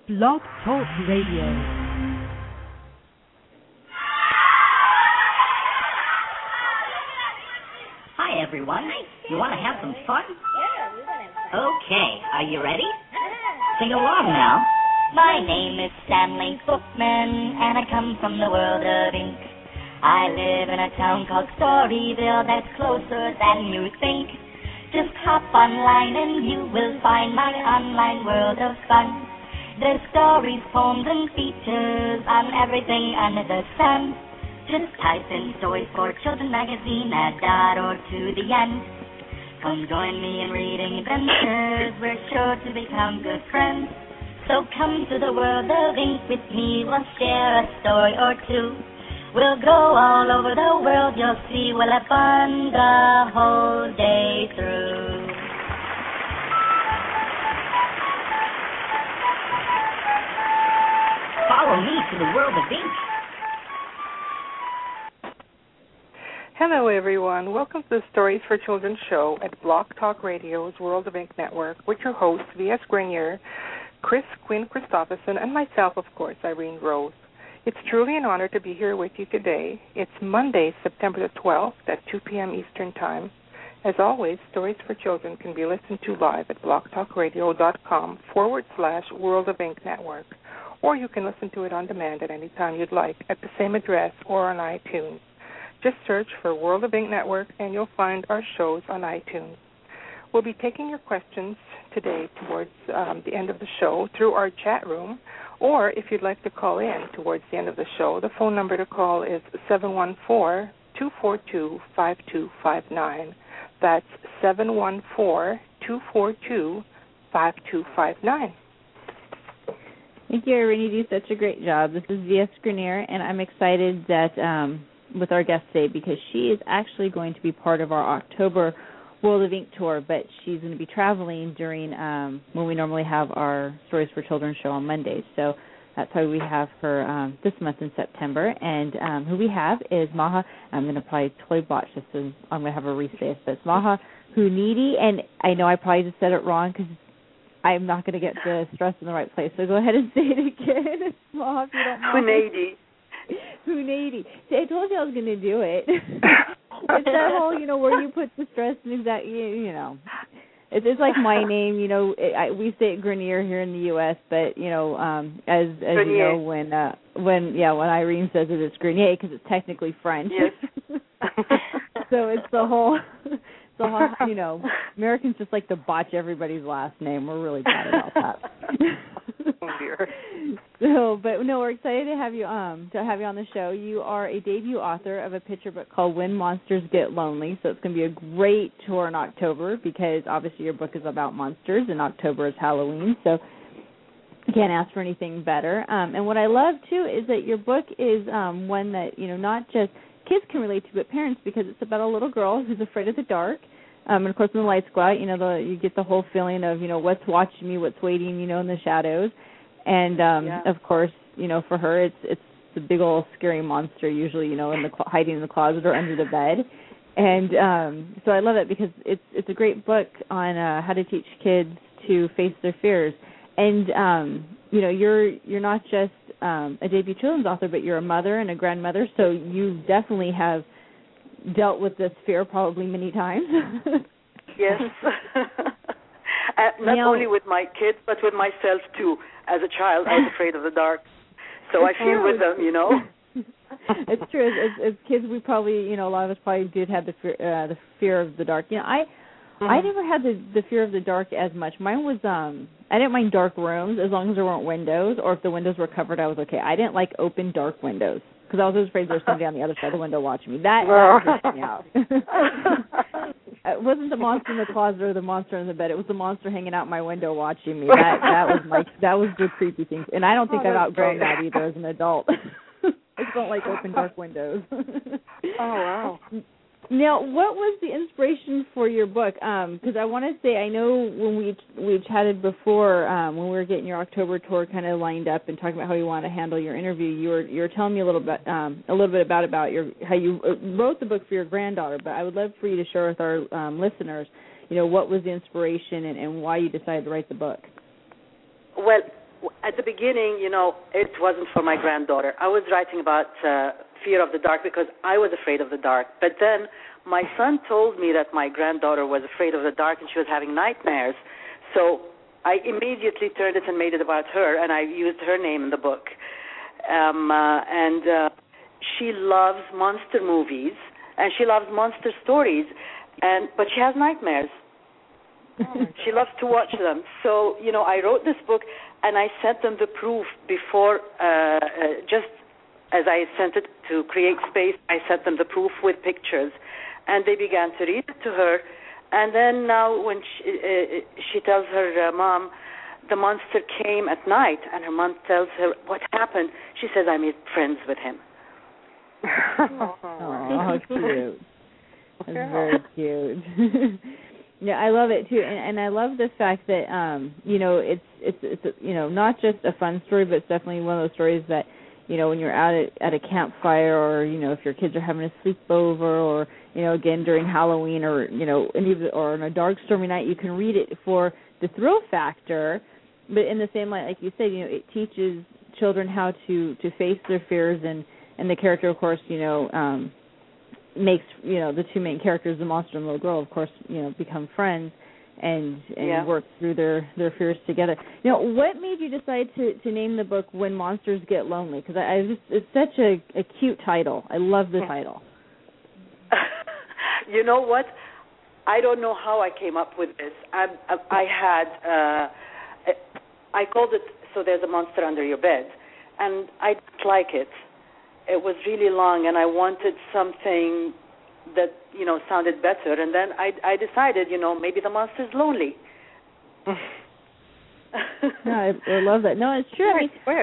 Blog Talk Radio. Hi, everyone. You want to have some fun? Yeah, we want to have fun. Okay, are you ready? Sing along now. My name is Stanley Bookman, and I come from the world of ink. I live in a town called Storyville that's closer than you think. Just hop online and you will find my online world of fun. There's stories, poems, and features on everything under the sun. Just type in Stories for Children magazine, add .org to the end. Come join me in reading adventures, we're sure to become good friends. So come to the world of ink with me, we'll share a story or two. We'll go all over the world, you'll see, we'll have fun the whole day through. Follow me to the world of ink. Hello, everyone. Welcome to the Stories for Children show at Blog Talk Radio's World of Ink Network with your hosts, V.S. Grenier, Chris Quinn Christopherson, and myself, of course, Irene Rose. It's truly an honor to be here with you today. It's Monday, September the 12th at 2 p.m. Eastern Time. As always, Stories for Children can be listened to live at blogtalkradio.com/World of Ink Network, or you can listen to it on demand at any time you'd like at the same address or on iTunes. Just search for World of Ink Network and you'll find our shows on iTunes. We'll be taking your questions today towards the end of the show through our chat room, or if you'd like to call in towards the end of the show, the phone number to call is 714-242-5259. That's 714-242-5259. Thank you, Irene. You do such a great job. This is V.S. Grenier, and I'm excited that with our guest today because she is actually going to be part of our October World of Ink tour, but she's going to be traveling during when we normally have our Stories for Children show on Mondays. So that's why we have her this month in September. And who we have is Maha. I'm going to probably totally botch this, so I'm going to have her re-say it. But it's Maha Hunidi, and I know I probably just said it wrong because I'm not going to get the stress in the right place. So go ahead and say it again. Maha, if you don't mind. Hunidi. See, I told you I was going to do it. It's that whole, where you put the stress and exactly, It's like my name, we say it Grenier here in the U.S., but, as Grenier. You know, when Irene says it, it's Grenier because it's technically French. Yes. So it's the whole, Americans just like to botch everybody's last name. We're really bad about that. Oh, dear. But we're excited to have you on the show. You are a debut author of a picture book called When Monsters Get Lonely. So it's going to be a great tour in October because obviously your book is about monsters and October is Halloween. So you can't ask for anything better. And what I love too is that your book is one that not just kids can relate to, but parents, because it's about a little girl who's afraid of the dark. And of course, when the lights go out, you get the whole feeling of what's watching me, what's waiting, in the shadows. And of course, for her, it's the big old scary monster, usually, hiding in the closet or under the bed. And so I love it because it's a great book on how to teach kids to face their fears. And you're not just a debut children's author, but you're a mother and a grandmother, so you definitely have dealt with this fear probably many times. Yes. Not only with my kids, but with myself, too. As a child, I was afraid of the dark. So I feel with them, It's true. As kids, we probably, a lot of us probably did have the fear of the dark. I never had the fear of the dark as much. Mine was, I didn't mind dark rooms as long as there weren't windows, or if the windows were covered, I was okay. I didn't like open dark windows because I was always afraid there was somebody on the other side of the window watching me. That freaked me out. It wasn't the monster in the closet or the monster in the bed. It was the monster hanging out my window watching me. That was the creepy thing. And I don't think I've outgrown that either as an adult. I just don't like open dark windows. Oh, wow. Now, what was the inspiration for your book? Because I want to say, I know when we chatted before, when we were getting your October tour kind of lined up and talking about how you want to handle your interview, you were telling me a little bit about how you wrote the book for your granddaughter. But I would love for you to share with our listeners, what was the inspiration and why you decided to write the book. Well, at the beginning, it wasn't for my granddaughter. I was writing about fear of the dark because I was afraid of the dark. But then my son told me that my granddaughter was afraid of the dark and she was having nightmares. So I immediately turned it and made it about her, and I used her name in the book. And she loves monster movies, and she loves monster stories, but she has nightmares. She loves to watch them. So, I wrote this book, and I sent them the proof before, just as I sent it to Create Space, I sent them the proof with pictures, and they began to read it to her. And then now when she tells her mom, the monster came at night, and her mom tells her what happened, she says, I made friends with him. Oh, cute. That's very cute. Yeah, I love it too, and I love the fact that it's not just a fun story, but it's definitely one of those stories that when you're out at a campfire, or if your kids are having a sleepover, or again during Halloween, or or on a dark stormy night, you can read it for the thrill factor. But in the same light, like you said, it teaches children how to face their fears, and the character, of course, makes the two main characters, the monster and the little girl, of course, become friends and work through their fears together. What made you decide to name the book When Monsters Get Lonely? Because it's such a cute title. I love the title. You know what? I don't know how I came up with this. I called it So There's a Monster Under Your Bed, and I didn't like it. It was really long, and I wanted something that, sounded better. And then I decided, maybe the monster's lonely. No, I love that. No, it's true.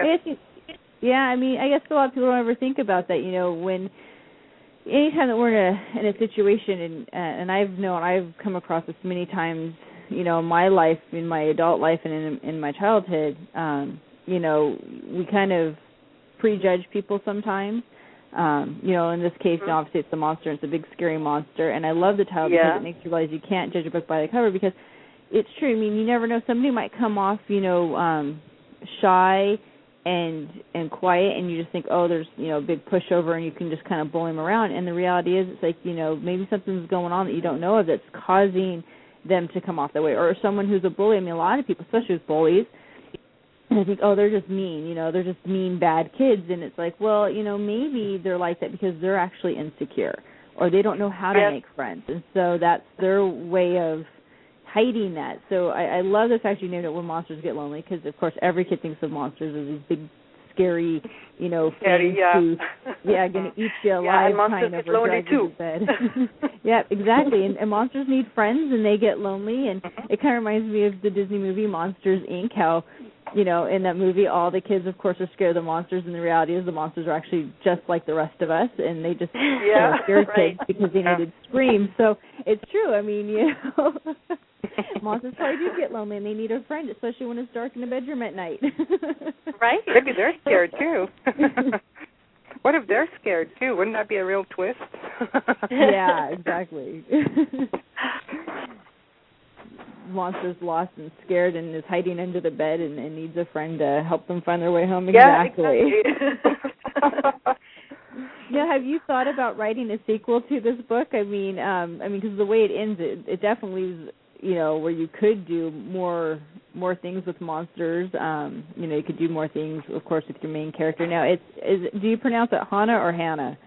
I guess a lot of people don't ever think about that, when anytime that we're in a situation, and I've come across this many times, in my life, in my adult life, and in my childhood, we kind of prejudge people sometimes. In this case, obviously it's the monster, and it's a big scary monster, and I love the title because it makes you realize you can't judge a book by the cover, because it's true. I mean, you never know. Somebody might come off, shy and quiet, and you just think, oh, there's, a big pushover, and you can just kind of bully them around, and the reality is it's like, maybe something's going on that you don't know of that's causing them to come off that way. Or someone who's a bully. I mean, a lot of people, especially with bullies, and I think, oh, they're just mean, they're just mean, bad kids. And it's like, well, maybe they're like that because they're actually insecure, or they don't know how to make friends. And so that's their way of hiding that. So I love the fact you named it When Monsters Get Lonely, because, of course, every kid thinks of monsters as these big, scary, things going to eat you alive, kind of, or drag you to bed. Yeah, exactly. And monsters need friends, and they get lonely. And it kind of reminds me of the Disney movie Monsters, Inc., how in that movie, all the kids, of course, are scared of the monsters, and the reality is the monsters are actually just like the rest of us, and they just scared kids because they needed screams. So it's true. I mean, monsters probably do get lonely, and they need a friend, especially when it's dark in the bedroom at night. Right? Maybe they're scared, too. What if they're scared, too? Wouldn't that be a real twist? Yeah, exactly. Monster's lost and scared and is hiding under the bed and needs a friend to help them find their way home. Exactly. Yeah, have you thought about writing a sequel to this book? I mean, because the way it ends, it definitely is, where you could do more things with monsters. You could do more things, of course, with your main character. Now, do you pronounce it Hannah or Hannah?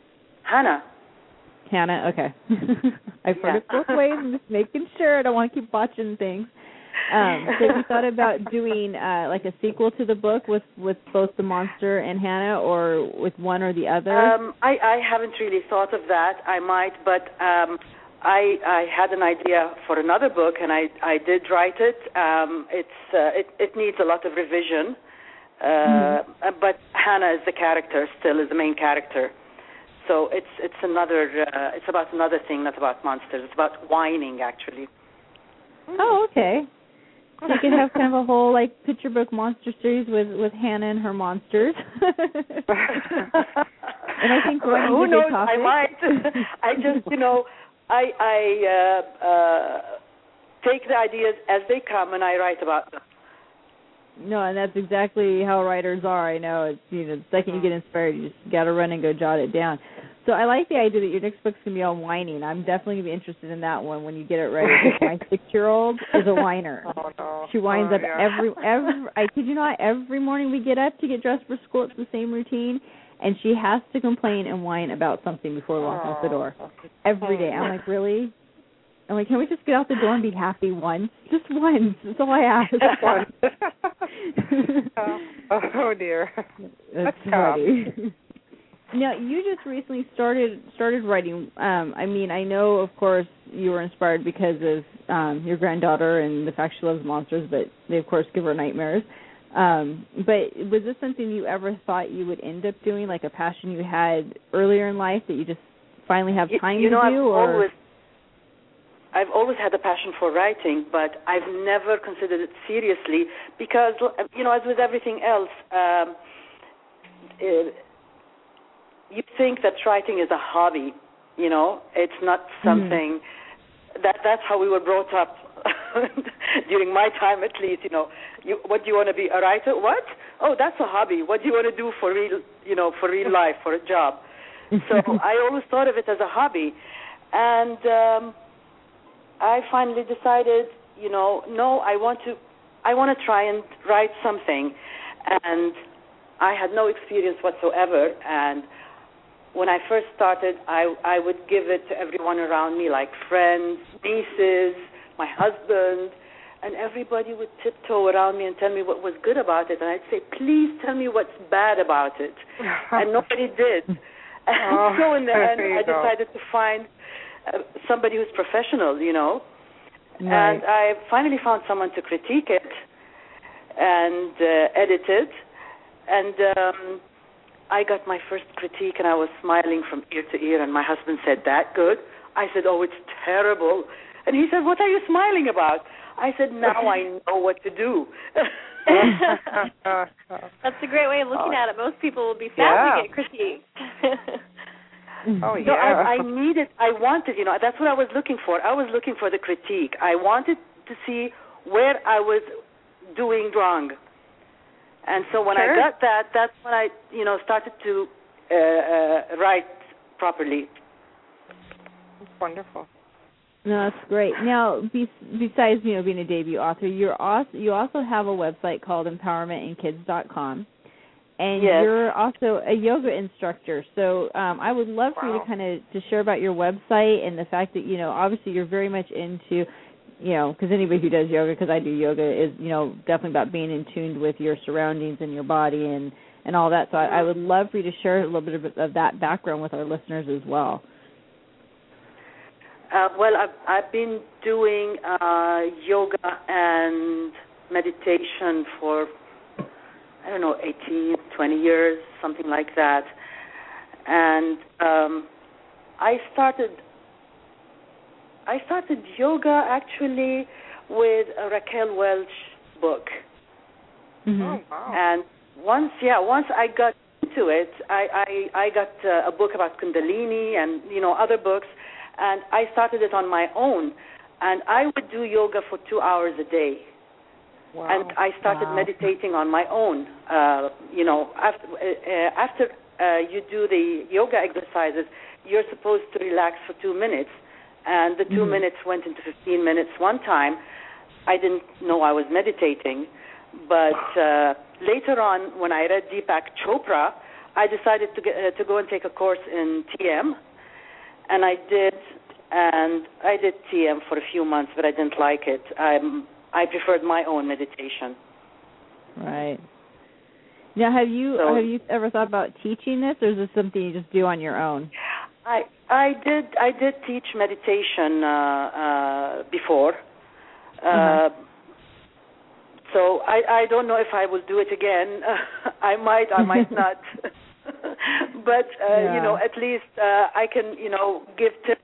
Hannah, okay. I've heard it both ways. I'm just making sure. I don't want to keep botching things. So you thought about doing like a sequel to the book with both the monster and Hannah, or with one or the other? I haven't really thought of that. I might, but I had an idea for another book, and I did write it. It needs a lot of revision, but Hannah is the character, still is the main character. So it's about another thing, not about monsters. It's about whining, actually. Oh, okay. So you could have kind of a whole picture book monster series with Hannah and her monsters. And I think who knows? I might. I just I take the ideas as they come and I write about them. No, and that's exactly how writers are. I know. It's, the second you get inspired, you just got to run and go jot it down. So I like the idea that your next book's going to be on whining. I'm definitely going to be interested in that one when you get it ready. My 6-year-old is a whiner. Oh, no. She whines up every, I kid you not, every morning we get up to get dressed for school. It's the same routine. And she has to complain and whine about something before we walk out the door. Every day. I'm like, really? I'm like, can we just get out the door and be happy once? Just once. That's all I ask. Oh, dear. That's funny. Now, you just recently started writing. I mean, I know, of course, you were inspired because of your granddaughter and the fact she loves monsters, but they, of course, give her nightmares. But was this something you ever thought you would end up doing, like a passion you had earlier in life that you just finally have time to do? I've always had a passion for writing, but I've never considered it seriously because, as with everything else, you think that writing is a hobby. It's not something that's how we were brought up during my time, at least. What do you want to be, a writer? What? Oh, that's a hobby. What do you want to do for real life, for a job? So I always thought of it as a hobby, and I finally decided, no, I want to try and write something, and I had no experience whatsoever. And when I first started, I would give it to everyone around me, like friends, nieces, my husband, and everybody would tiptoe around me and tell me what was good about it, and I'd say, please tell me what's bad about it, and nobody did. And so in the end, I decided to find somebody who's professional, Right. And I finally found someone to critique it and edit it, and I got my first critique, and I was smiling from ear to ear, and my husband said, that good? I said, oh, it's terrible. And he said, what are you smiling about? I said, now I know what to do. That's a great way of looking at it. Most people will be sad to get critiqued. Oh, yeah. So I wanted, that's what I was looking for. I was looking for the critique. I wanted to see where I was doing wrong. And so when I got that, that's when I, started to write properly. Wonderful. No, that's great. Now, besides, being a debut author, you also have a website called empowermentinkids.com. And yes. You're also a yoga instructor. So I would love for you to kind of to share about your website and the fact that, obviously you're very much into, because anybody who does yoga, because I do yoga, is, definitely about being in tune with your surroundings and your body and all that. So I would love for you to share a little bit of that background with our listeners as well. Well, I've been doing yoga and meditation for 18, 20 years, something like that. And I started yoga actually with a Raquel Welch book. Mm-hmm. Oh, wow. And once I got into it, I got a book about Kundalini and other books, and I started it on my own. And I would do yoga for 2 hours a day. Wow. And I started meditating on my own. After you do the yoga exercises, you're supposed to relax for 2 minutes. And the 2 minutes went into 15 minutes one time. I didn't know I was meditating. But later on, when I read Deepak Chopra, I decided to go and take a course in TM. And I did. And I did TM for a few months, but I didn't like it. I preferred my own meditation. Right. Now, have you ever thought about teaching this, or is this something you just do on your own? I did teach meditation before. So I don't know if I will do it again. I might not. But at least I can give tips.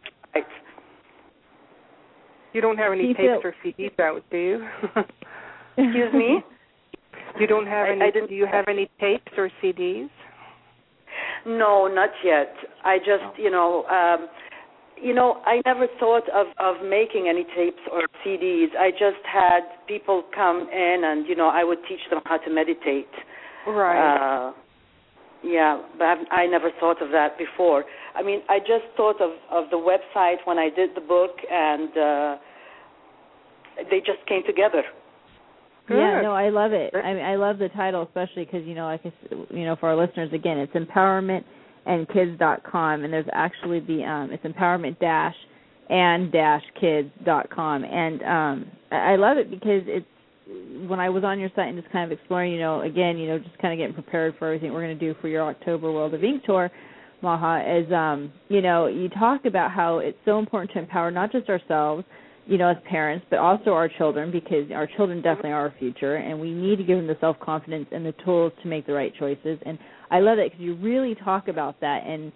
You don't have any tapes or CDs out, do you? Excuse me? You don't have any. Do you have any tapes or CDs? No, not yet. I just, I never thought of making any tapes or CDs. I just had people come in and, I would teach them how to meditate. Right. But I never thought of that before. I mean, I just thought of the website when I did the book, and they just came together. Good. Yeah, no, I love it. I mean, I love the title, especially because, for our listeners, again, it's empowermentandkids.com, and there's actually it's empowerment-and-kids.com. And I love it because it's, when I was on your site and just kind of exploring, again, just kind of getting prepared for everything we're going to do for your October World of Ink tour, Maha, is, you talk about how it's so important to empower not just ourselves, as parents, but also our children, because our children definitely are our future, and we need to give them the self-confidence and the tools to make the right choices. And I love it because you really talk about that and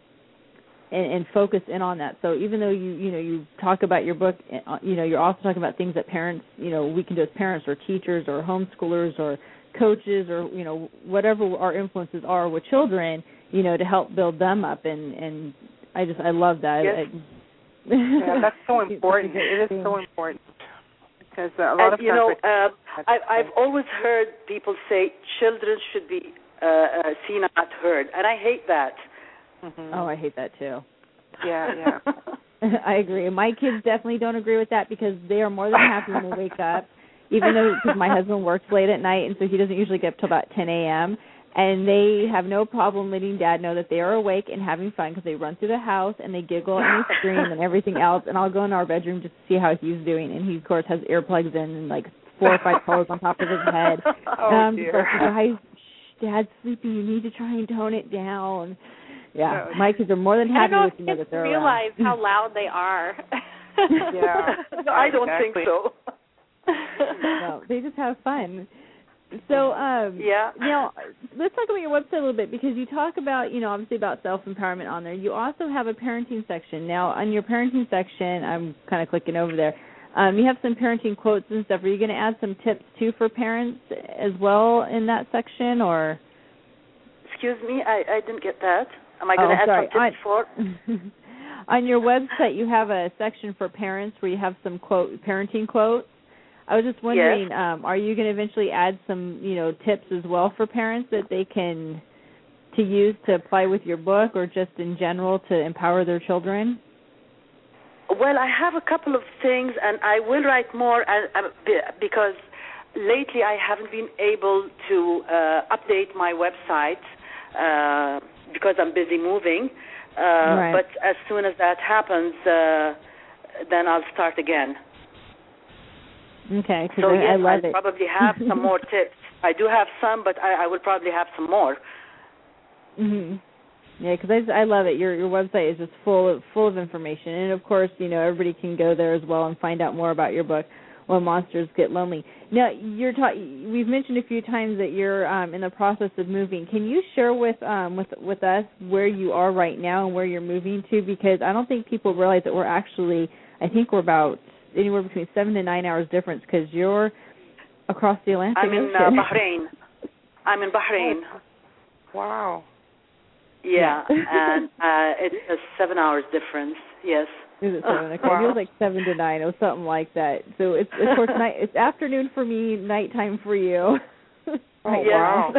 focus in on that. So even though you talk about your book, you're also talking about things that parents, we can do as parents or teachers or homeschoolers or coaches or, whatever our influences are with children, to help build them up. And I love that. Yes. Yeah, that's so important. It is so important because a lot of times, I've always heard people say children should be seen, not heard, and I hate that. Mm-hmm. Oh, I hate that too. Yeah. I agree. My kids definitely don't agree with that because they are more than happy when they wake up, even though because my husband works late at night, and so he doesn't usually get up till about 10 a.m., and they have no problem letting Dad know that they are awake and having fun because they run through the house and they giggle and they scream and everything else. And I'll go in our bedroom just to see how he's doing. And he, of course, has earplugs in and like 4 or 5 pillows on top of his head. Dear. Guys, Dad's sleepy. You need to try and tone it down. Yeah, my kids are more than happy with me that they're realize around. how loud they are. Yeah, no, I don't think so. No, they just have fun. So, now, let's talk about your website a little bit because you talk about, obviously about self-empowerment on there. You also have a parenting section. Now, on your parenting section, I'm kind of clicking over there, you have some parenting quotes and stuff. Are you going to add some tips, too, for parents as well in that section, or? Excuse me, I didn't get that. Am I going to add some tips for? On your website, you have a section for parents where you have some parenting quotes. I was just wondering, yes. Are you going to eventually add some, tips as well for parents that they can to use to apply with your book or just in general to empower their children? Well, I have a couple of things, and I will write more because lately I haven't been able to update my website because I'm busy moving. Right. But as soon as that happens, then I'll start again. Okay, so yes, I love it. I'll probably have some more tips. I do have some, but I will probably have some more. Mhm. Yeah, because I love it. Your website is just full of information, and of course, everybody can go there as well and find out more about your book, When Monsters Get Lonely. Now, we've mentioned a few times that you're in the process of moving. Can you share with us where you are right now and where you're moving to? Because I don't think people realize that I think we're about anywhere between 7 to 9 hours difference because you're across the Atlantic Ocean. I'm in Bahrain. Wow. Yeah, and it's a 7 hours difference. Yes. Is it 7? Okay, it was like 7 to 9 or something like that. So it's of course night. It's afternoon for me, nighttime for you. Wow.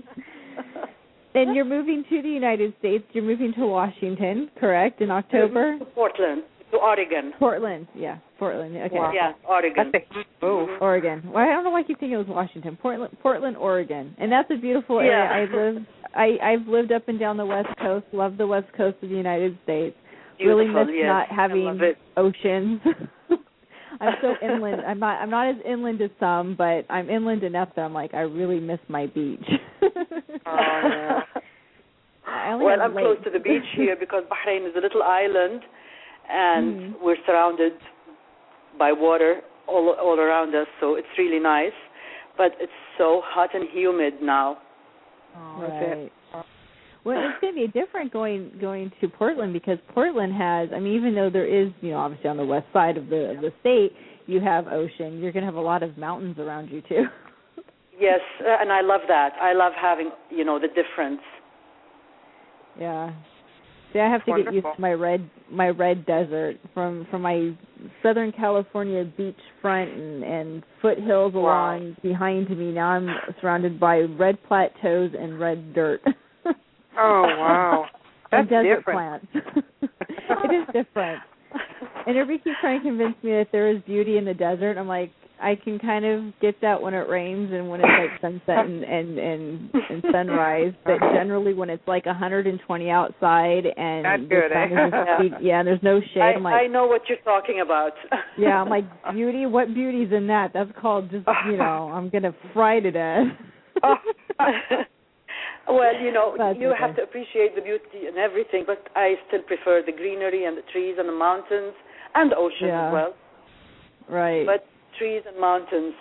And you're moving to the United States. You're moving to Washington, correct? In October. To Portland. To Oregon. Portland. Okay. Wow. Yeah, Oregon. That's a huge move. Oregon. Well, I don't know why I keep thinking it was Washington. Portland, Oregon, and that's a beautiful area. I've lived up and down the West Coast. Love the West Coast of the United States. Beautiful, really miss yes. not having oceans. I'm so inland. I'm not as inland as some, but I'm inland enough that I'm like I really miss my beach. Yeah. Well, I'm close to the beach here because Bahrain is a little island, and we're surrounded by water all around us, so it's really nice. But it's so hot and humid now. Right. Well, it's going to be different going to Portland because Portland has, even though there is, obviously on the west side of the state, you have ocean. You're going to have a lot of mountains around you too. Yes, and I love that. I love having, the difference. Yeah. See, I have to get used to my red desert from my Southern California beachfront and foothills along behind me. Now I'm surrounded by red plateaus and red dirt. Oh, wow. That's desert different. Plants. It is different. And everybody keeps trying to convince me that there is beauty in the desert. I'm like, I can kind of get that when it rains and when it's like sunset and sunrise, but generally when it's like 120 outside and that's good, and there's no shade. I know what you're talking about. Yeah, I'm like, beauty? What beauty's in that? That's called just, I'm going to fry to death. Well, you have to appreciate the beauty and everything, but I still prefer the greenery and the trees and the mountains and the ocean as well. Right. But trees and mountains.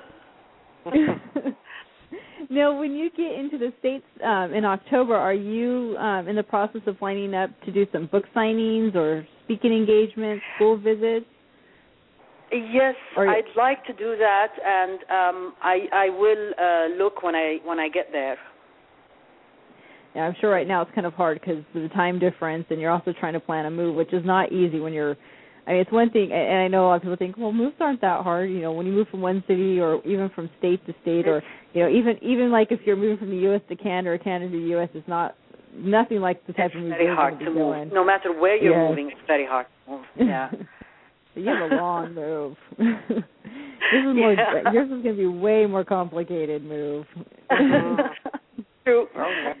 Now, when you get into the States in October, are you in the process of lining up to do some book signings or speaking engagements, school visits? Yes, I'd like to do that, and I will look when I get there. Yeah, I'm sure right now it's kind of hard because of the time difference, and you're also trying to plan a move, which is not easy when you're. I mean, it's one thing, and I know a lot of people think, well, moves aren't that hard. When you move from one city or even from state to state, or even like if you're moving from the U.S. to Canada or Canada to the U.S., it's nothing like the type of move. It's very hard to move. No matter where you're moving, it's very hard to move. Yeah. You have a long move. Yours is going to be way more complicated move. True. Okay.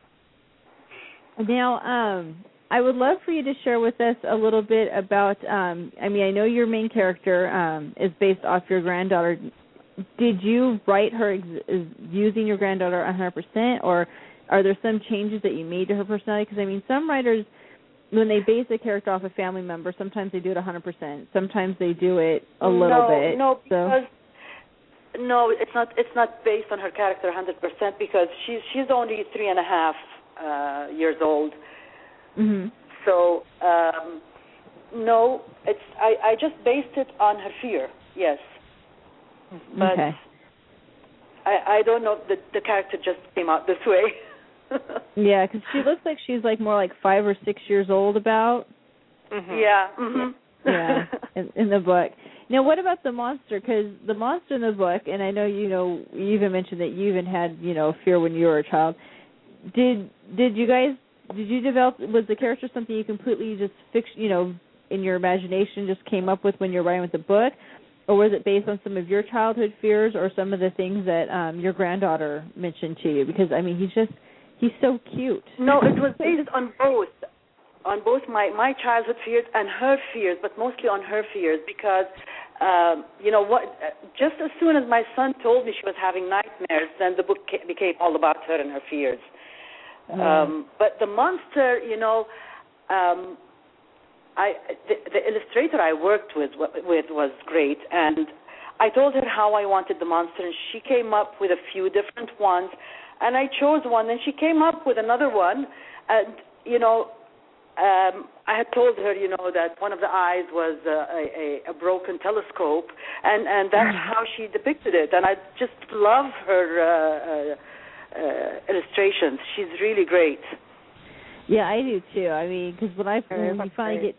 Now, I would love for you to share with us a little bit about, I know your main character is based off your granddaughter. Did you write her using your granddaughter 100%, or are there some changes that you made to her personality? Because, some writers, when they base a character off a family member, sometimes they do it 100%. Sometimes they do it a little bit. No, because it's not based on her character 100% because she's only 3.5 years old. Mm-hmm. So no, I just based it on her fear. Yes, but okay. I don't know. The character just came out this way. Yeah, because she looks like she's more like 5 or 6 years old about. Mm-hmm. Yeah. Mm-hmm. Yeah, in the book. Now, what about the monster? Because the monster in the book, and I know you even mentioned that you even had fear when you were a child. Did you develop? Was the character something you completely just fixed? In your imagination, just came up with when you were writing with the book, or was it based on some of your childhood fears or some of the things that your granddaughter mentioned to you? Because he's so cute. No, it was based on both my childhood fears and her fears, but mostly on her fears because just as soon as my son told me she was having nightmares, then the book became all about her and her fears. But the monster, the illustrator I worked with was great, and I told her how I wanted the monster, and she came up with a few different ones, and I chose one, and she came up with another one, and I had told her, that one of the eyes was a broken telescope, and that's how she depicted it, and I just love her illustrations. She's really great. Yeah, I do too. Because when you finally get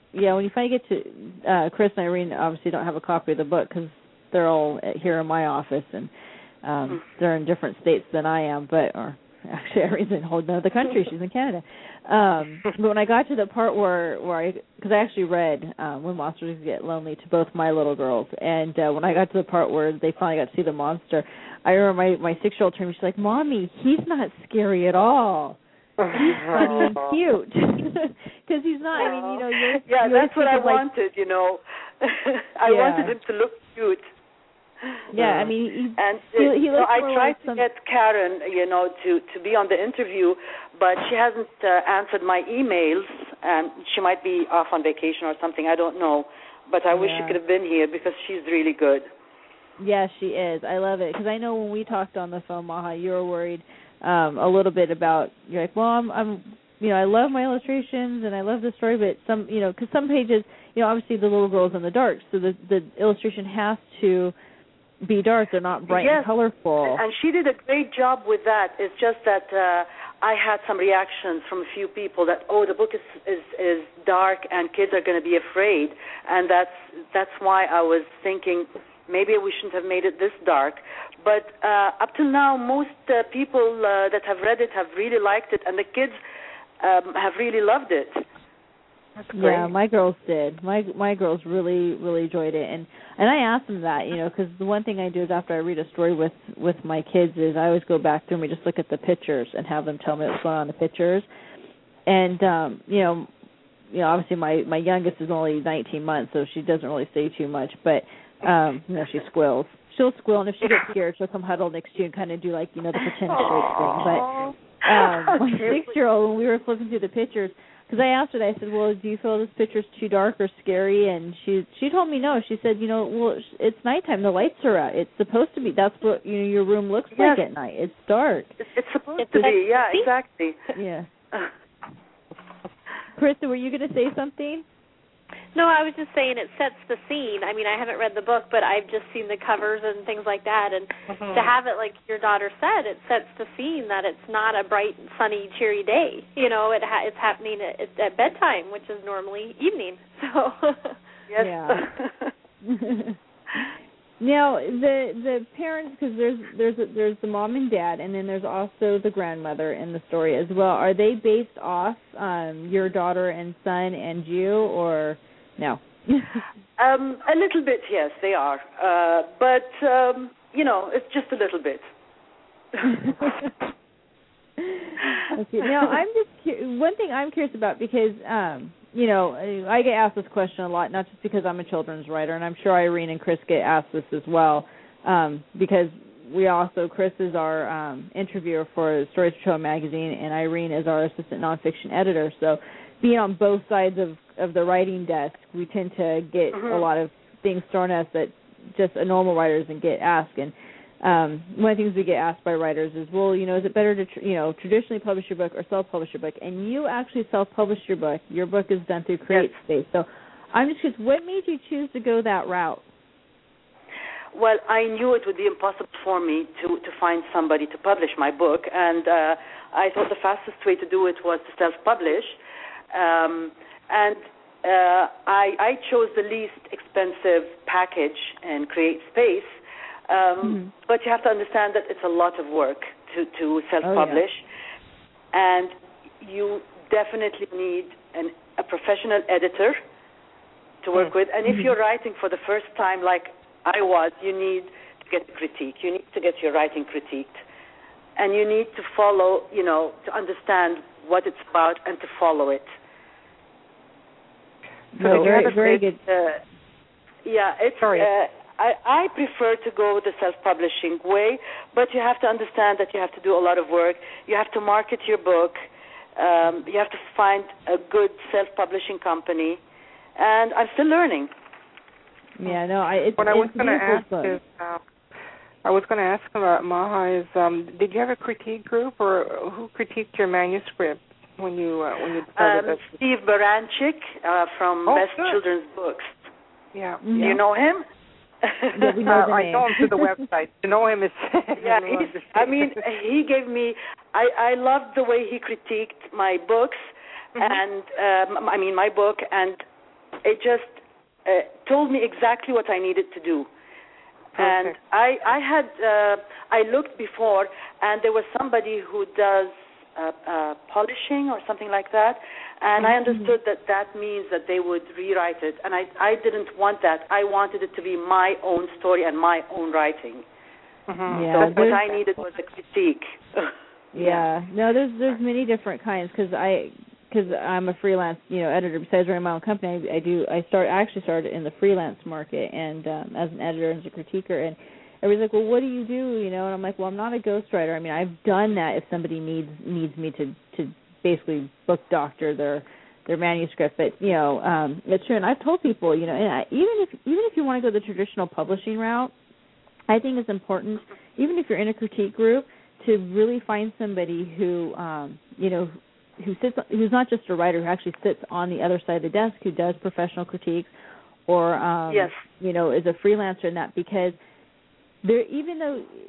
to Chris and Irene, obviously don't have a copy of the book because they're all here in my office and they're in different states than I am. Or actually, Irene's in a whole other country. She's in Canada. But when I got to the part because I actually read When Monsters Get Lonely to both my little girls, and when I got to the part where they finally got to see the monster, I remember my 6-year-old told me, she's like, "Mommy, he's not scary at all. He's funny and cute." Because he's not. That's what I wanted. I wanted him to look cute. Yeah, he looks I tried to get Karen, to be on the interview, but she hasn't answered my emails, and she might be off on vacation or something. I don't know, but I wish she could have been here because she's really good. Yeah, she is. I love it because I know when we talked on the phone, Maha, you were worried a little bit about. You're like, well, I'm I love my illustrations and I love the story, but because some pages, obviously the little girl's in the dark, so the illustration has to be dark. They're not bright and colorful. And she did a great job with that. It's just that I had some reactions from a few people that, the book is dark and kids are going to be afraid, and that's why I was thinking maybe we shouldn't have made it this dark. But up till now, most people that have read it have really liked it, and the kids have really loved it. That's great. Yeah, my girls did. My girls really, really enjoyed it, and I asked them that, because the one thing I do is after I read a story with my kids is I always go back through and we just look at the pictures and have them tell me what's going on in the pictures, and obviously my youngest is only 19 months, so she doesn't really say too much, but she squeals. She'll squeal, and if she gets scared, she'll come huddle next to you and kind of do the pretend shake thing. But my 6-year-old, when we were flipping through the pictures. Because I asked her, I said, well, do you feel this picture's too dark or scary? And she told me no. She said, well, it's nighttime. The lights are out. It's supposed to be. That's what your room looks like at night. It's dark. It's supposed to be. Yeah, exactly. Yeah. Krista, were you going to say something? No, I was just saying it sets the scene. I mean, I haven't read the book, but I've just seen the covers and things like that. And to have it, like your daughter said, it sets the scene that it's not a bright, sunny, cheery day. It's happening at bedtime, which is normally evening. So yes. Yeah. Now, the parents, because there's the mom and dad, and then there's also the grandmother in the story as well. Are they based off your daughter and son and you, or no? A little bit, yes, they are. But it's just a little bit. Okay. Now, I'm just one thing I'm curious about, because I get asked this question a lot, not just because I'm a children's writer, and I'm sure Irene and Chris get asked this as well, because Chris is our interviewer for Stories for Children magazine, and Irene is our assistant nonfiction editor. So being on both sides of the writing desk, we tend to get a lot of things thrown at us that just a normal writer doesn't get asked. And one of the things we get asked by writers is, well, is it better to traditionally publish your book or self-publish your book? And you actually self-published your book. Your book is done through CreateSpace. So I'm just curious, what made you choose to go that route? Well, I knew it would be impossible for me to find somebody to publish my book, and I thought the fastest way to do it was to self-publish. I chose the least expensive package in CreateSpace. But you have to understand that it's a lot of work to self-publish, and you definitely need a professional editor to work with. And if you're writing for the first time, like I was, you need to get critique. You need to get your writing critiqued, and you need to follow, to understand what it's about and to follow it. So very good. Sorry. I prefer to go the self-publishing way, but you have to understand that you have to do a lot of work. You have to market your book. You have to find a good self-publishing company, and I'm still learning. Yeah, no, What I was going to ask about Maha is, did you have a critique group, or who critiqued your manuscript when you started this? Steve Baranchik from Best Children's Books. Yeah. Do you know him? I know him through the website. To know him is he gave me. I loved the way he critiqued my books, and my book, and it just told me exactly what I needed to do. Perfect. And I looked before, and there was somebody who does polishing or something like that, and I understood that means that they would rewrite it, and I didn't want that. I wanted it to be my own story and my own writing. Yeah, so what I needed was a critique. No, there's many different kinds, because I'm a freelance editor. Besides running my own company, I actually started in the freelance market, and as an editor and as a critiquer, and everybody's like, well, what do you do? And I'm like, well, I'm not a ghostwriter. I mean, I've done that if somebody needs me to basically book doctor their manuscript. But it's true. And I've told people, and even if you want to go the traditional publishing route, I think it's important, even if you're in a critique group, to really find somebody who who's not just a writer, who actually sits on the other side of the desk, who does professional critiques, or is a freelancer in that, because even though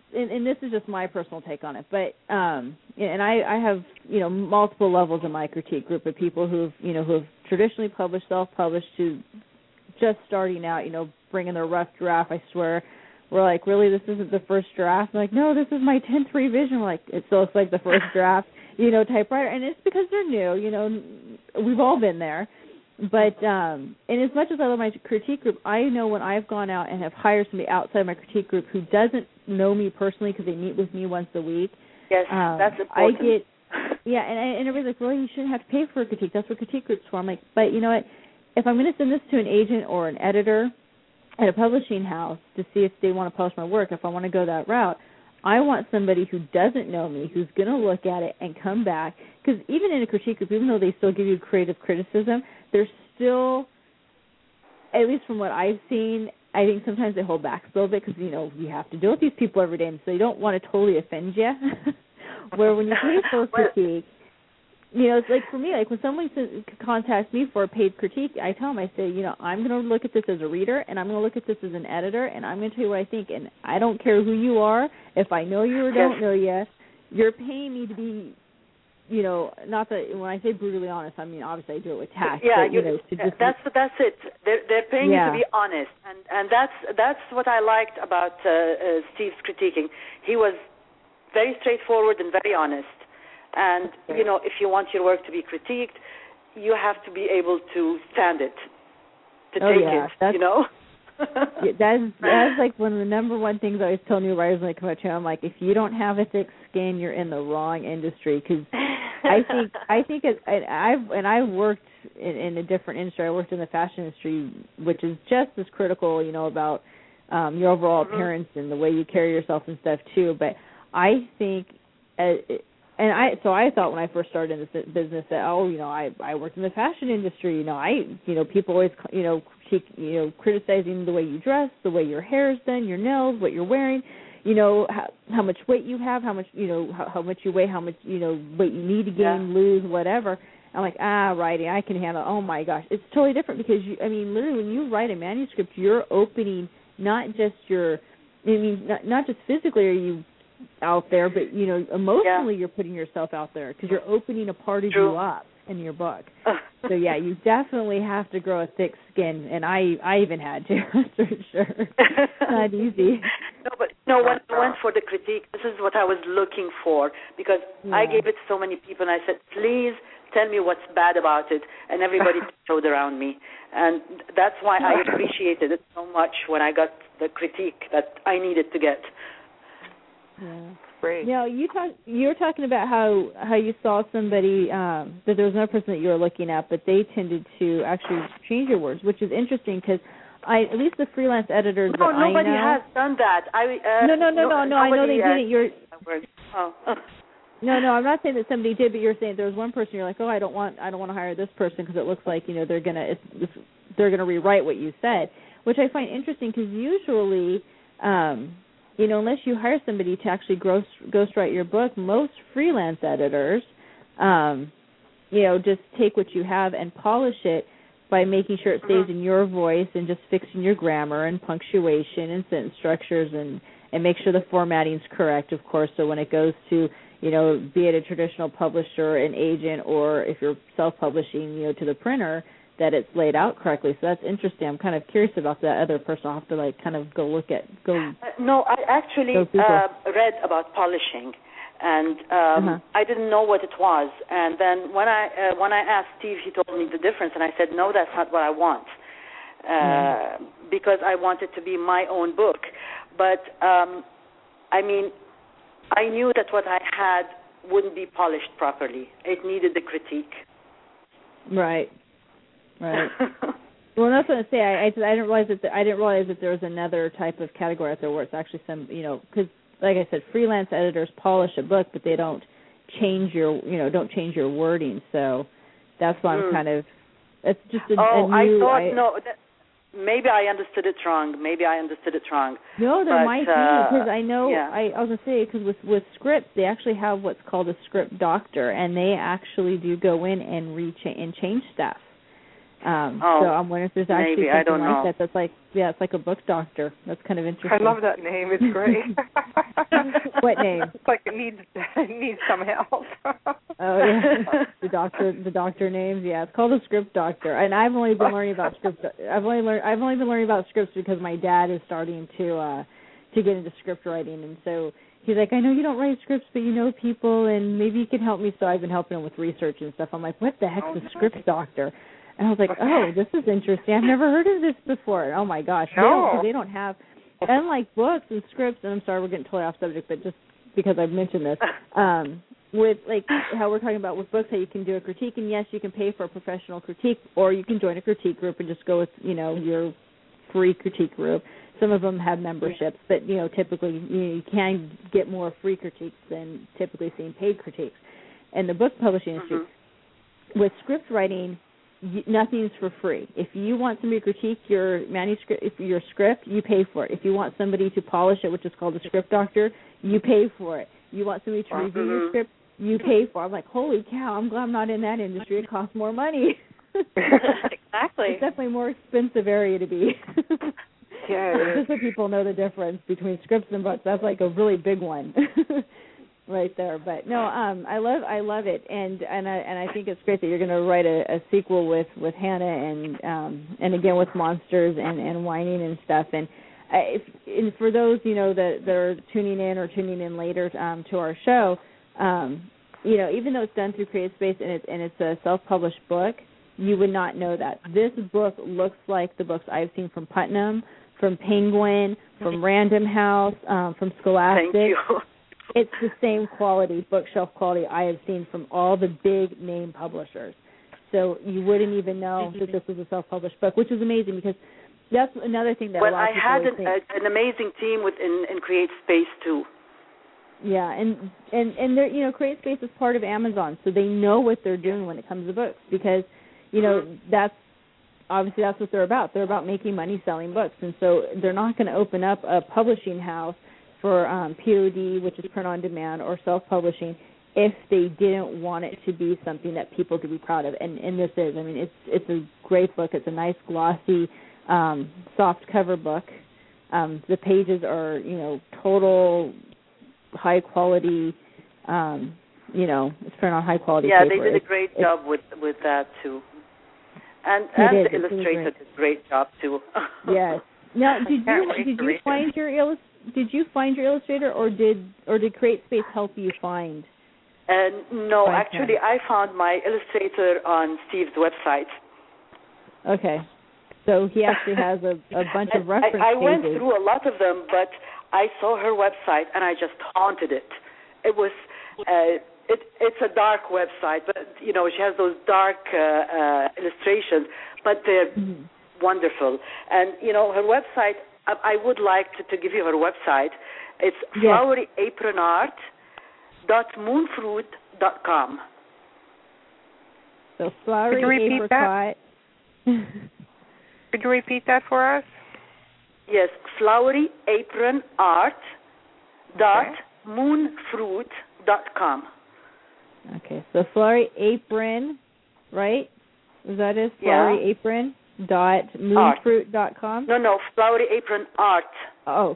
and this is just my personal take on it, but and I have multiple levels in my critique group of people who have traditionally published, self-published, to just starting out, bringing their rough draft. I swear, we're like, really, this isn't the first draft? I'm like, no, this is my 10th revision. We're like, it's like the first draft, typewriter, and it's because they're new. We've all been there. But and as much as I love my critique group, I know when I've gone out and have hired somebody outside my critique group who doesn't know me personally because they meet with me once a week. Yes, that's important. I get, and everybody's like, well, you shouldn't have to pay for a critique. That's what critique groups for. I'm like, but you know what? If I'm going to send this to an agent or an editor at a publishing house to see if they want to publish my work, if I want to go that route, I want somebody who doesn't know me, who's going to look at it and come back. Because even in a critique group, even though they still give you creative criticism, there's still, at least from what I've seen, I think sometimes they hold back a little bit because, you have to deal with these people every day, and so they don't want to totally offend you. Where when you pay for a critique, it's like for me, like when someone contacts me for a paid critique, I tell them, I say, I'm going to look at this as a reader, and I'm going to look at this as an editor, and I'm going to tell you what I think. And I don't care who you are. If I know you or don't know you, you're paying me to be, not that when I say brutally honest, I mean obviously I do it with tact. Yeah, but, that's it. They're paying you to be honest, and that's what I liked about Steve's critiquing. He was very straightforward and very honest. And, if you want your work to be critiqued, you have to be able to stand it, to take it, That's like one of the number one things I always tell new writers when they come out to me. I'm like, if you don't have a thick skin, you're in the wrong industry. Because I think I've worked in a different industry. I worked in the fashion industry, which is just as critical, about your overall appearance and the way you carry yourself and stuff too. But I think So I thought when I first started in this business that I worked in the fashion industry. People always criticizing the way you dress, the way your hair is done, your nails, what you're wearing, how much weight you have, how much how much you weigh, how much weight you need to gain, lose, whatever. I'm like, writing, I can handle. Oh my gosh, it's totally different because literally when you write a manuscript, you're opening not just not just physically are you out there, but emotionally you're putting yourself out there because you're opening a part of you up in your book. So you definitely have to grow a thick skin, and I even had to. For sure, it's not easy. No, but when I went for the critique, this is what I was looking for because I gave it to so many people, and I said, please tell me what's bad about it, and everybody showed around me, and that's why I appreciated it so much when I got the critique that I needed to get. Yeah. Great. You were talking about how you saw somebody that there was another person that you were looking at, but they tended to actually change your words, which is interesting because at least the freelance editors that I know. Nobody has done that. No. I know they didn't. No, I'm not saying that somebody did, but you're saying there was one person you're like, I don't want to hire this person because it looks like they're gonna rewrite what you said, which I find interesting because usually. Unless you hire somebody to actually ghostwrite your book, most freelance editors, just take what you have and polish it by making sure it stays in your voice and just fixing your grammar and punctuation and sentence structures and make sure the formatting's correct, of course, so when it goes to, be it a traditional publisher, an agent, or if you're self-publishing, to the printer, that it's laid out correctly. So that's interesting. I'm kind of curious about that other person. I'll have to kind of go look at. No, I actually read about polishing, and I didn't know what it was. And then when I asked Steve, he told me the difference, and I said, no, that's not what I want, because I want it to be my own book. But I knew that what I had wouldn't be polished properly. It needed the critique. Right. Well, that's what I say. I didn't realize that there was another type of category out there where it's actually some, because like I said, freelance editors polish a book, but they don't change your wording. So that's why I'm kind of. It's just a new. Maybe I understood it wrong. No, there might be, because I know, I was going to say, because with scripts, they actually have what's called a script doctor, and they actually do go in and change stuff. So I'm wondering if there's actually maybe, something like that. That's like, yeah, it's like a book doctor. That's kind of interesting. I love that name. It's great. What name? It's like it needs some help. Oh yeah, the doctor names. Yeah, it's called a script doctor. And I've only been learning about scripts. I've only been learning about scripts because my dad is starting to get into script writing, and so he's like, I know you don't write scripts, but you know people, and maybe you can help me. So I've been helping him with research and stuff. I'm like, what the heck's a script doctor? And I was like, oh, this is interesting. I've never heard of this before. Oh my gosh, they don't have, unlike books and scripts. And I'm sorry, we're getting totally off subject, but just because I've mentioned this, with like how we're talking about with books, how you can do a critique, and yes, you can pay for a professional critique, or you can join a critique group and just go with your free critique group. Some of them have memberships, but typically you can get more free critiques than typically seeing paid critiques. And the book publishing industry, with script writing, nothing's for free. If you want somebody to critique your manuscript, your script, you pay for it. If you want somebody to polish it, which is called a script doctor, you pay for it. You want somebody to review your script, you pay for it. I'm like, holy cow, I'm glad I'm not in that industry. It costs more money. Exactly. It's definitely a more expensive area to be. Yeah, just so people know the difference between scripts and books. That's like a really big one. Right there, but no, I love it, and I think it's great that you're going to write a sequel with Hannah and again with monsters and whining and stuff, and for those that are tuning in later to our show, even though it's done through CreateSpace and it's a self-published book, you would not know that this book looks like the books I've seen from Putnam, from Penguin, from Random House, from Scholastic. Thank you. It's the same quality, bookshelf quality I have seen from all the big name publishers. So you wouldn't even know that this was a self-published book, which is amazing because that's another thing that a lot of people I had an amazing team in CreateSpace too. Yeah, and they're CreateSpace is part of Amazon, so they know what they're doing when it comes to books because that's what they're about. They're about making money selling books, and so they're not going to open up a publishing house for POD, which is print on demand, or self-publishing, if they didn't want it to be something that people could be proud of. And this is, I mean, it's a great book. It's a nice, glossy, soft cover book. The pages are, total high quality, it's printed on high quality paper. Yeah, they did a great job with that too. And the illustrator did a great job too. Yes. Now, did you find your illustrator, or did CreateSpace help you find? No, actually, I found my illustrator on Steve's website. Okay, so he actually has a bunch of reference pages. I went through a lot of them, but I saw her website and I just haunted it. It was it's a dark website, but she has those dark illustrations, but they're wonderful. And her website, I would like to give you her website. It's floweryapronart.moonfruit.com. So floweryapronart. Could you repeat that for us? Yes, floweryapronart.moonfruit.com. Okay, so Flowery Apron, right? Is that it? Flowery Apron. .moonfruit.com? No, Flowery Apron Art. Oh,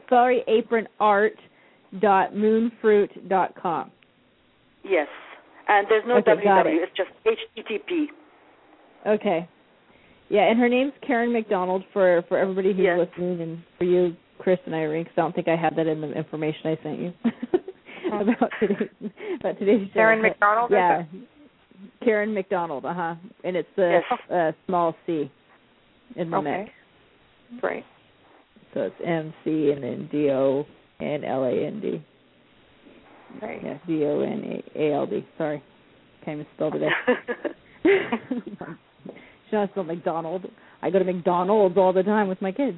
floweryapronart.moonfruit.com. Yes, and there's no www. It's just HTTP. Okay. Yeah, and her name's Karen McDonald for everybody who's listening, and for you, Chris and Irene, because I don't think I had that in the information I sent you about today's show. Karen McDonald? Yeah. Karen McDonald, and it's the small C in the mix. Great. So it's MC and then DONLAND. Right. Yeah, DONALD. Sorry, can't even spell today. Should I spell McDonald? I go to McDonald's all the time with my kids.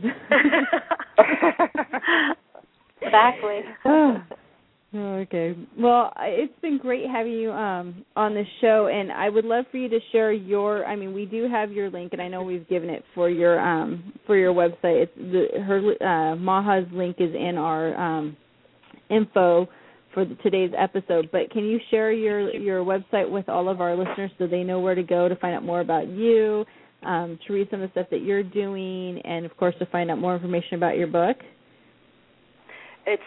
Exactly. Okay. Well, it's been great having you on the show, and I would love for you to share we do have your link, and I know we've given it for your website. Maha's link is in our info for today's episode, but can you share your website with all of our listeners so they know where to go to find out more about you, to read some of the stuff that you're doing and, of course, to find out more information about your book? It's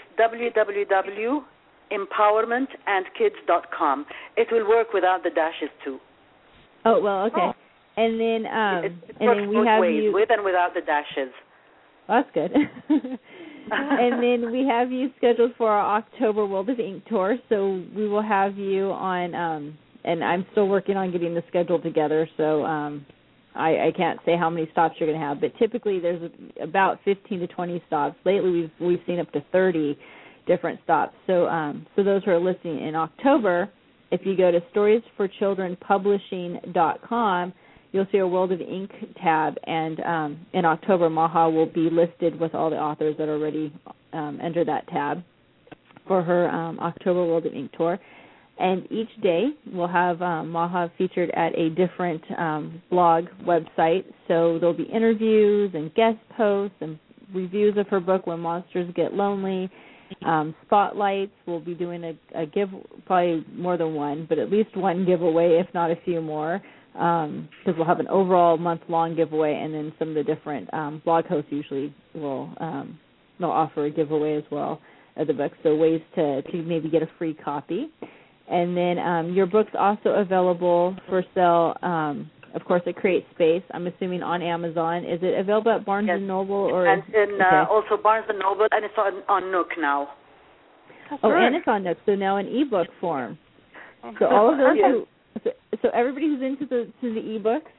www.empowermentandkids.com. It will work without the dashes, too. Oh, well, okay. Oh. And then, it works we both have ways, you. With and without the dashes. Well, that's good. And then we have you scheduled for our October World of Ink tour. So we will have you on, and I'm still working on getting the schedule together. So I can't say how many stops you're going to have, but typically there's about 15 to 20 stops. Lately we've seen up to 30 different stops. So those who are listening in October, if you go to storiesforchildrenpublishing.com, you'll see a World of Ink tab, and in October, Maha will be listed with all the authors that already entered that tab for her October World of Ink tour. And each day we'll have Maha featured at a different blog website. So there'll be interviews and guest posts and reviews of her book, When Monsters Get Lonely, spotlights. We'll be doing a probably more than one, but at least one giveaway, if not a few more. Because we'll have an overall month-long giveaway, and then some of the different blog hosts usually will they'll offer a giveaway as well of the book, so ways to maybe get a free copy. And then your book's also available for sale, of course, at Create Space, I'm assuming on Amazon. Is it available at Barnes & Noble? Or and also Barnes & Noble, and it's on Nook now. And it's on Nook, so now in ebook form. So all of those who... So everybody who's into the ebooks,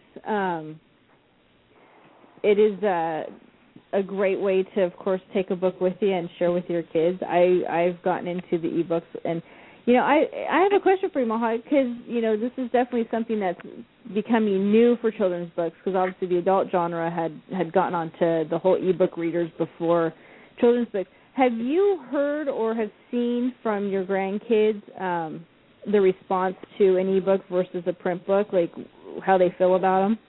it is a great way to, of course, take a book with you and share with your kids. I've gotten into the ebooks, and I have a question for you, Maha, because this is definitely something that's becoming new for children's books, because obviously the adult genre had gotten onto the whole ebook readers before children's books. Have you heard or have seen from your grandkids the response to an ebook versus a print book, like how they feel about them?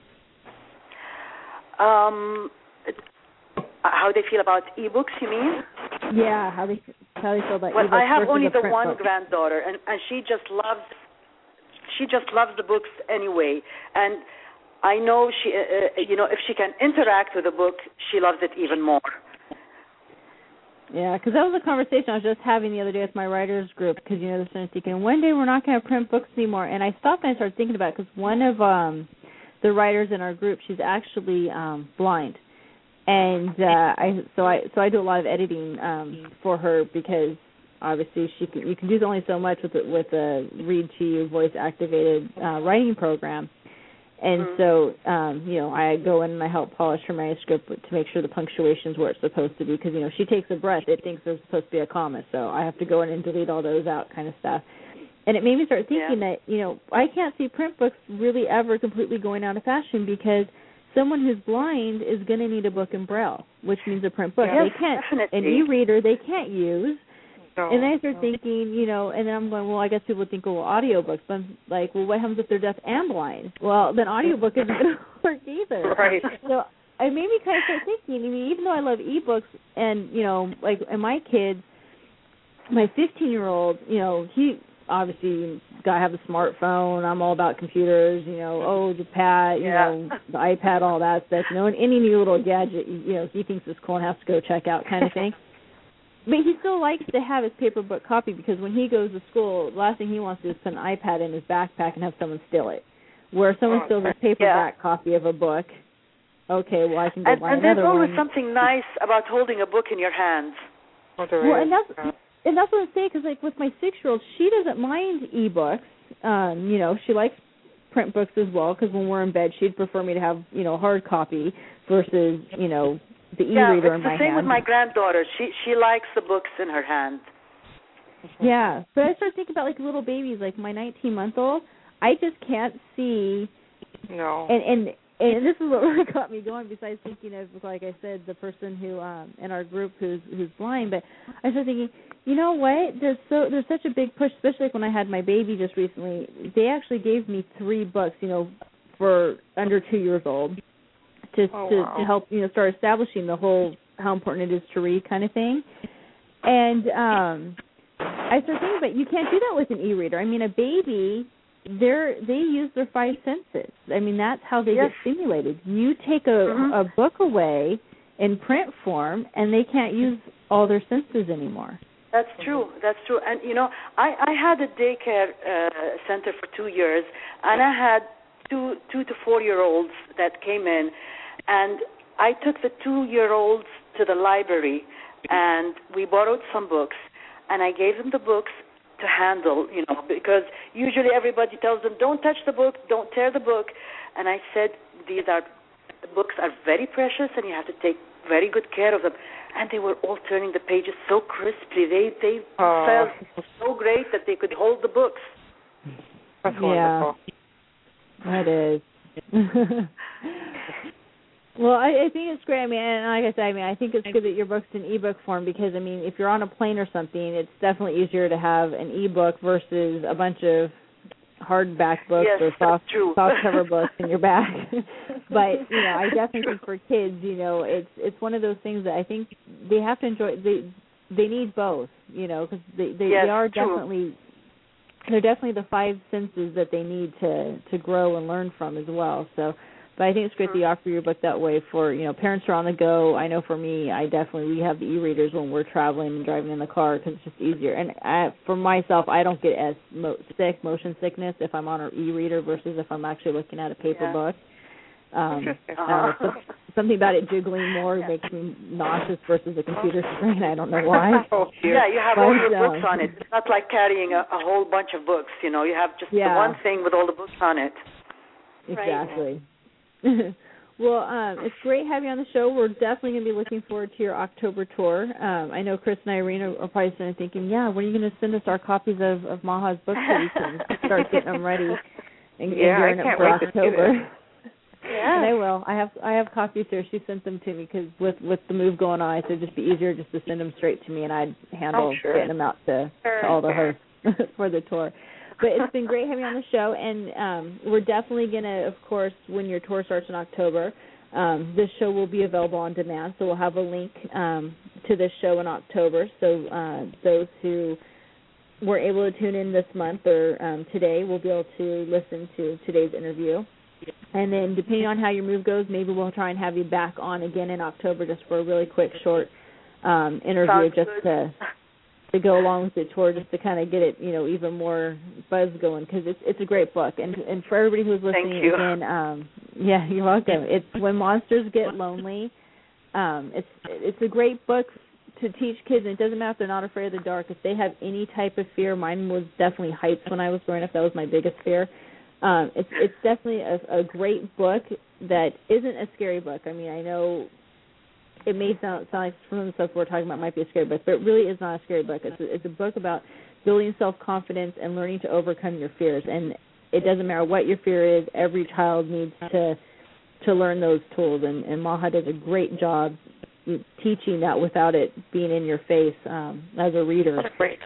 How they feel about ebooks, you mean? Yeah, how they feel about ebooks. Well, I have only the one book. granddaughter, and she just loves the books anyway. And I know she, if she can interact with a book, she loves it even more. Yeah, because that was a conversation I was just having the other day with my writers group, because, they're starting thinking, one day we're not going to print books anymore. And I stopped and I started thinking about it, because one of the writers in our group, she's actually blind. And so I do a lot of editing for her, because obviously you can do only so much with a read-to-you voice-activated writing program. And so, I go in and I help polish her manuscript to make sure the punctuation's where it's supposed to be, because, she takes a breath. It thinks there's supposed to be a comma, so I have to go in and delete all those out kind of stuff. And it made me start thinking that, I can't see print books really ever completely going out of fashion, because someone who's blind is going to need a book in Braille, which means a print book. Yes, they can't, definitely. An e-reader they can't use. No, and then I start thinking, and then I'm going, well, I guess people would think, well, audiobooks. But I'm like, well, what happens if they're deaf and blind? Well, then audiobook isn't going to work either. Right. So it made me kind of start thinking, even though I love ebooks, and, and my kids, my 15-year-old, he obviously got to have a smartphone. I'm all about computers, the pad, the iPad, all that stuff, and any new little gadget, he thinks is cool and has to go check out kind of thing. But he still likes to have his paper book copy, because when he goes to school, the last thing he wants to do is put an iPad in his backpack and have someone steal it. Where someone steals a paperback copy of a book, okay, well, I can go buy another one. And there's always something nice about holding a book in your hands. And that's what I'm saying, because, with my 6-year-old, she doesn't mind ebooks. She likes print books as well, because when we're in bed, she'd prefer me to have, hard copy versus, the e-reader in my hand. Yeah, it's the same with my granddaughter. She likes the books in her hand. Yeah, but I start thinking about, little babies, my 19-month-old. I just can't see. No. And this is what really got me going, besides thinking of, like I said, the person who in our group who's blind. But I started thinking, you know what? There's such a big push, especially when I had my baby just recently. They actually gave me 3 books, for under 2 years old, to help start establishing the whole how important it is to read kind of thing. And I started thinking, but you can't do that with an e-reader. I mean, a baby they use their five senses. I mean, that's how they Yes. get stimulated. You take a book away in print form, and they can't use all their senses anymore. That's true. That's true. And, I had a daycare center for 2 years, and I had two to 4-year-olds that came in, and I took the 2-year-olds to the library, and we borrowed some books, and I gave them the books to handle, because usually everybody tells them, don't touch the book, don't tear the book. And I said, the books are very precious, and you have to take very good care of them. And they were all turning the pages so crisply. They felt so great that they could hold the books. That's wonderful. That is. Well, I think it's great. I mean, and like I said, I think it's good that your book's in ebook form because, if you're on a plane or something, it's definitely easier to have an ebook versus a bunch of hardback books or soft cover books in your bag. But I definitely think for kids, it's one of those things that I think they have to enjoy. They need both, because they are definitely. They're definitely the five senses that they need to grow and learn from as well. So. But I think it's great that you offer your book that way for, parents who are on the go. I know for me, we have the e-readers when we're traveling and driving in the car because it's just easier. And for myself, I don't get as motion sickness if I'm on an e-reader versus if I'm actually looking at a paper book. Something about it jiggling more makes me nauseous versus a computer screen. I don't know why. You have all your books on it. It's not like carrying a whole bunch of books. You have just the one thing with all the books on it. Exactly. Right. Well, it's great having you on the show. We're definitely going to be looking forward to your October tour. I know Chris and Irene are probably sitting thinking, when are you going to send us our copies of Maha's books so we can start getting them ready and gearing up for October? And I will. I have copies here. She sent them to me because with the move going on, I said it'd just be easier just to send them straight to me, and I'd handle getting them out to all the hosts for the tour. But it's been great having you on the show, and we're definitely going to, of course, when your tour starts in October, this show will be available on demand, so we'll have a link to this show in October. So those who were able to tune in this month or today will be able to listen to today's interview. And then depending on how your move goes, maybe we'll try and have you back on again in October just for a really quick, short interview to go along with the tour, just to kind of get it, even more buzz going, because it's a great book. And for everybody who's listening, again, you're welcome. It's When Monsters Get Lonely. It's a great book to teach kids, and it doesn't matter if they're not afraid of the dark. If they have any type of fear, mine was definitely heights when I was growing up. That was my biggest fear. It's definitely a great book that isn't a scary book. I know it may sound like some of the stuff we're talking about might be a scary book, but it really is not a scary book. It's a book about building self-confidence and learning to overcome your fears. And it doesn't matter what your fear is. Every child needs to learn those tools. And Maha does a great job teaching that without it being in your face as a reader. That's great.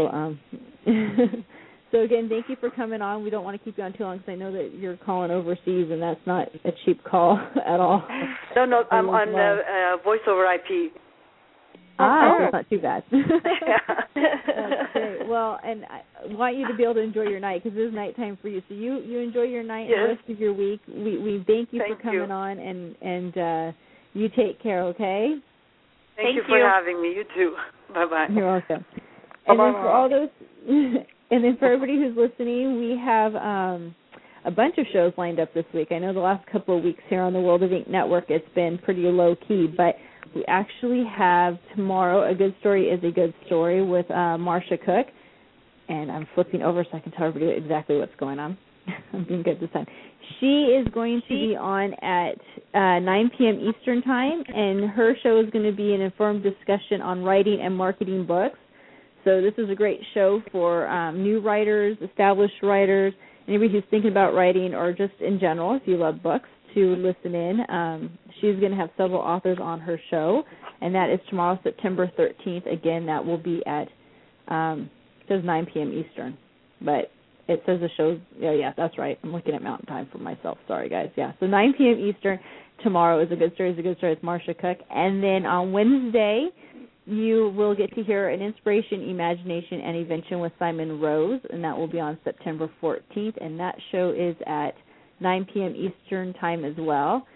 So, again, thank you for coming on. We don't want to keep you on too long because I know that you're calling overseas, and that's not a cheap call at all. No, I'm on voice over IP. That's not too bad. That's great. Well, and I want you to be able to enjoy your night because it is nighttime for you. So you enjoy your night and the rest of your week. We thank you for coming on, and you take care, okay? Thank you for having me. You too. Bye-bye. You're welcome. And then for all those... And then for everybody who's listening, we have a bunch of shows lined up this week. I know the last couple of weeks here on the World of Ink Network, it's been pretty low-key, but we actually have tomorrow, A Good Story is a Good Story with Marcia Cook. And I'm flipping over so I can tell everybody exactly what's going on. I'm being good this time. She is going to be on at 9 p.m. Eastern Time, and her show is going to be an informed discussion on writing and marketing books. So this is a great show for new writers, established writers, anybody who's thinking about writing or just in general, if you love books, to listen in. She's going to have several authors on her show, and that is tomorrow, September 13th. Again, that will be at, it says 9 p.m. Eastern, but it says the show, yeah, that's right. I'm looking at Mountain Time for myself. Sorry, guys. Yeah, so 9 p.m. Eastern tomorrow is A Good Story is a Good Story with Marcia Cook. And then on Wednesday, you will get to hear an inspiration, imagination, and invention with Simon Rose, and that will be on September 14th, and that show is at 9 p.m. Eastern Time as well.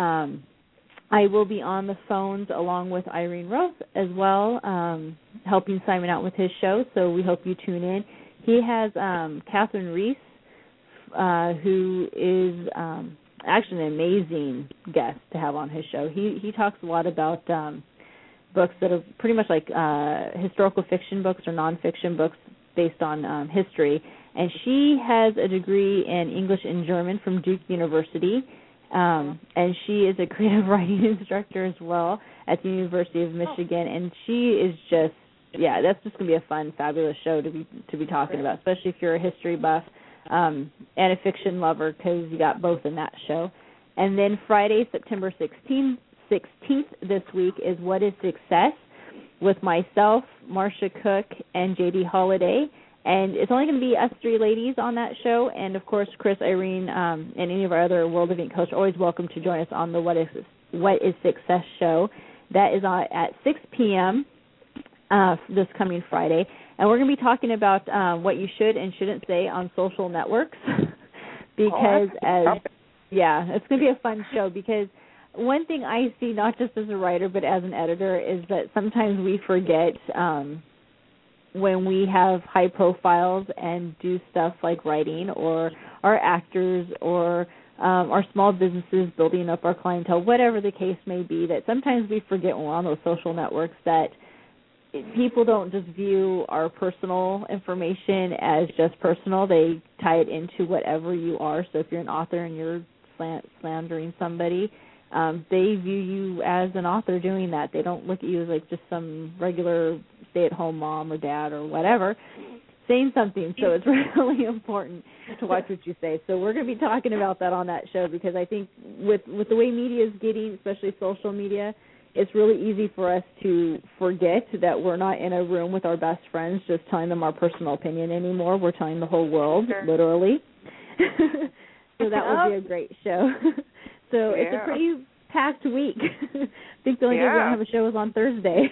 I will be on the phones along with Irene Rose as well, helping Simon out with his show, so we hope you tune in. He has Catherine Reese, who is actually an amazing guest to have on his show. He talks a lot about books that are pretty much like historical fiction books or nonfiction books based on history. And she has a degree in English and German from Duke University, and she is a creative writing instructor as well at the University of Michigan. And she is just, that's just going to be a fun, fabulous show to be talking about, especially if you're a history buff and a fiction lover, because you got both in that show. And then Friday, September 16th this week is What is Success with myself, Marcia Cook, and J.D. Holiday. And it's only going to be us three ladies on that show. And, of course, Chris, Irene, and any of our other World of Ink hosts are always welcome to join us on the What is Success show. That is on at 6 p.m. This coming Friday. And we're going to be talking about what you should and shouldn't say on social networks because it's going to be a fun show because one thing I see, not just as a writer but as an editor, is that sometimes we forget when we have high profiles and do stuff like writing, or our actors, or our small businesses building up our clientele, whatever the case may be, that sometimes we forget when we're on those social networks that people don't just view our personal information as just personal. They tie it into whatever you are. So if you're an author and you're slandering somebody, they view you as an author doing that. They don't look at you as like just some regular stay-at-home mom or dad or whatever saying something. So it's really important to watch what you say. So we're going to be talking about that on that show because I think with the way media is getting, especially social media, it's really easy for us to forget that we're not in a room with our best friends just telling them our personal opinion anymore. We're telling the whole world, literally. So that will be a great show. So it's a pretty packed week. I think the only day we don't have a show is on Thursday.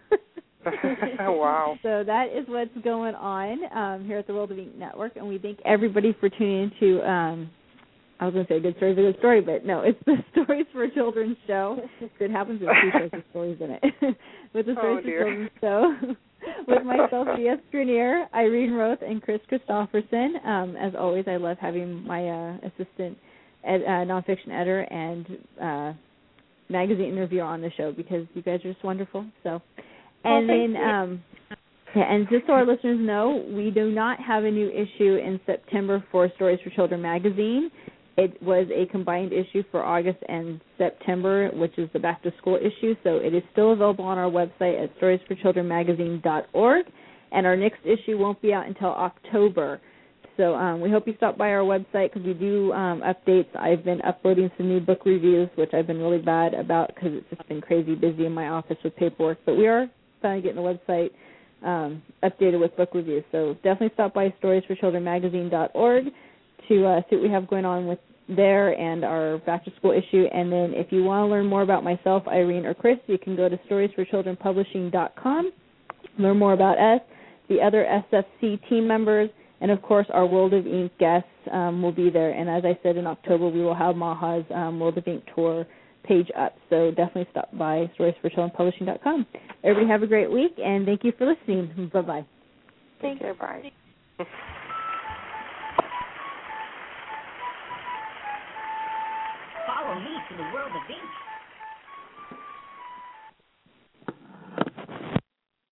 Wow. So that is what's going on here at the World of Ink Network, and we thank everybody for tuning in to, I was going to say Good Stories, a Good Story, but no, it's the Stories for Children show. It happens with two shows with stories in it. With the Stories for Children show. With myself, V.S. Grenier, Irene Roth, and Chris Christopherson. As always, I love having my assistant nonfiction editor and magazine interviewer on the show because you guys are just wonderful. So, and and just so our listeners know, we do not have a new issue in September for Stories for Children magazine. It was a combined issue for August and September, which is the back-to-school issue, so it is still available on our website at storiesforchildrenmagazine.org, and our next issue won't be out until October. So we hope you stop by our website because we do updates. I've been uploading some new book reviews, which I've been really bad about because it's just been crazy busy in my office with paperwork, but we are finally getting the website updated with book reviews. So definitely stop by storiesforchildrenmagazine.org to see what we have going on with there and our back-to-school issue. And then if you want to learn more about myself, Irene, or Chris, you can go to storiesforchildrenpublishing.com, learn more about us, the other SFC team members, and, of course, our World of Ink guests will be there. And as I said, in October, we will have Maha's World of Ink tour page up. So definitely stop by storiesforchildrenpublishing.com. Everybody have a great week, and thank you for listening. Bye-bye. Thank you. Bye. Follow me to the World of Ink.